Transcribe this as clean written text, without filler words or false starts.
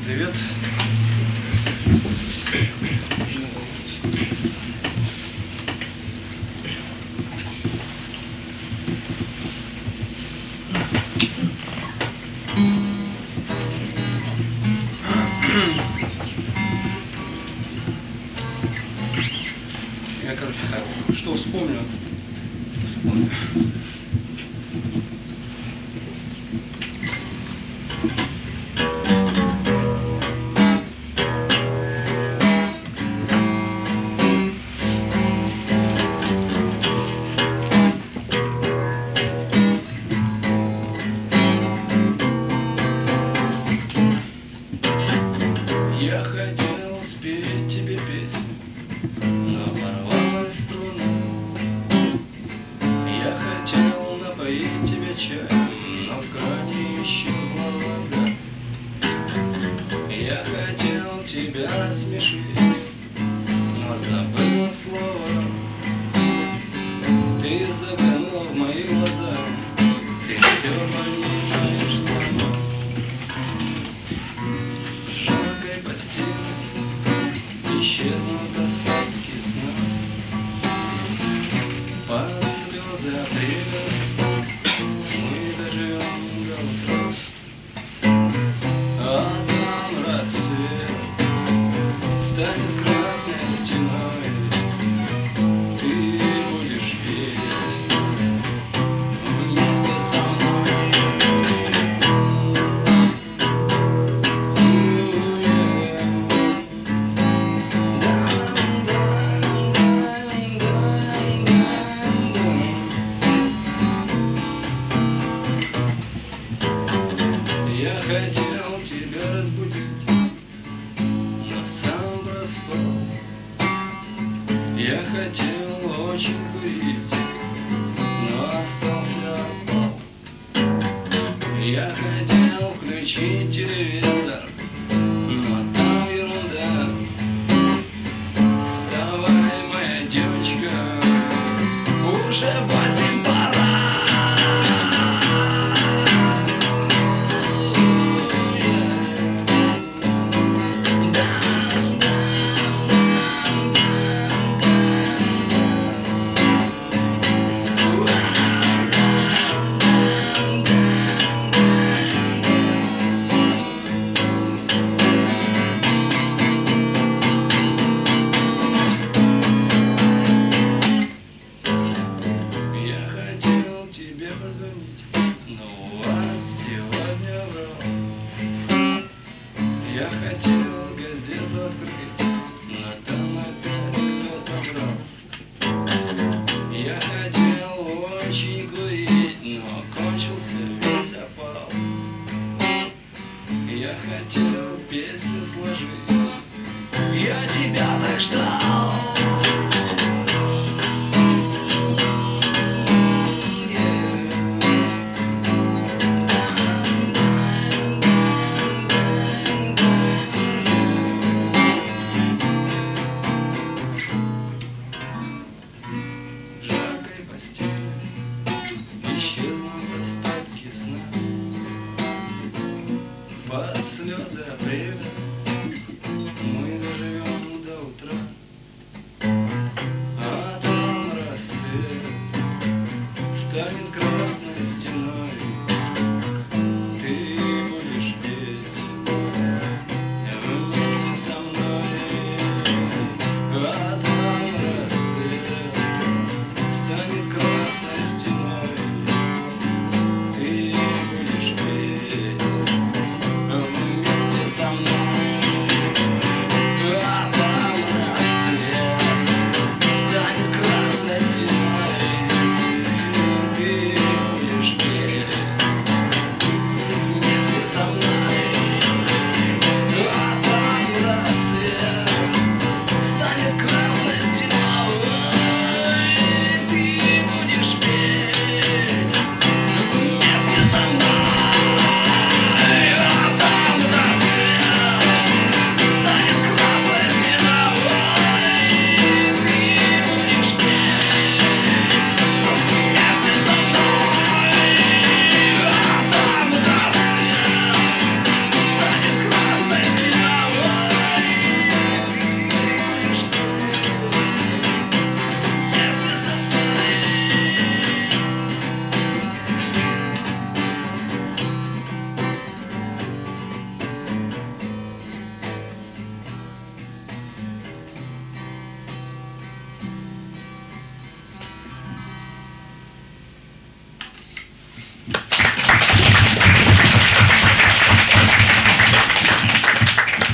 Привет. Я, короче, так, что вспомню. Я хотел спеть тебе песню, но порвалась струна. Я хотел напоить тебя чаем, но в кране исчезла вода. Я хотел тебя рассмешить, но забыл слово. Ты заглянула в мои глаза, ты все понимаешь сама. В жаркой постели исчезнут остатки сна. Под слезы апреля мы доживем до утра. А там рассвет станет красной стеной. Ты будешь петь вместе со мной. Я хотел тебя разбудить, но сам проспал. Я хотел очень курить, но остался отпал. Я хотел включить телевизор, но там ерунда. Вставай, моя девочка, уже 8 пора. Я хотел тебе позвонить, но у вас сегодня врал. Я хотел газету открыть, но там опять кто-то брал. Я хотел очень курить, но кончился весь опал. Я хотел песню сложить, я тебя так ждал. В жаркой постели исчезнут остатки сна. Под слезы апреля мы доживем до утра. А там рассвет станет красной стеной.